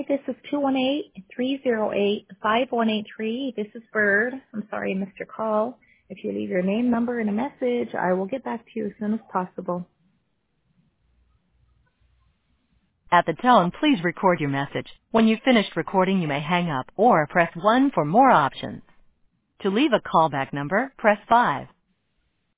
Hi, this is 218-308-5183. This is Bird. I'm sorry I missed your call. If you leave your name, number, and a message, I will get back to you as soon as possible. At the tone, please record your message. When you've finished recording, you may hang up or press 1 for more options. To leave a callback number, press 5.